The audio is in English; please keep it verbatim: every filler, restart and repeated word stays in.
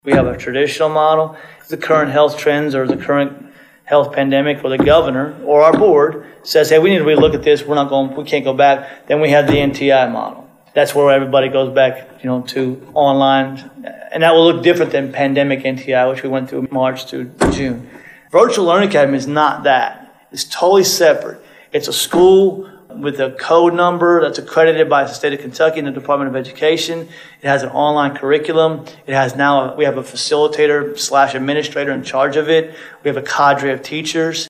We have a traditional model. If the current health trends or the current health pandemic or the governor or our board says, hey, we need to relook at this, we're not going, we can't go back, then we have the N T I model. That's where everybody goes back, you know, to online. And that will look different than pandemic N T I, which we went through March to June. Virtual Learning Academy is not that. It's totally separate. It's a school with a code number that's accredited by the state of Kentucky and the Department of Education. It has an online curriculum. It has now, a, we have a facilitator slash administrator in charge of it. We have a cadre of teachers.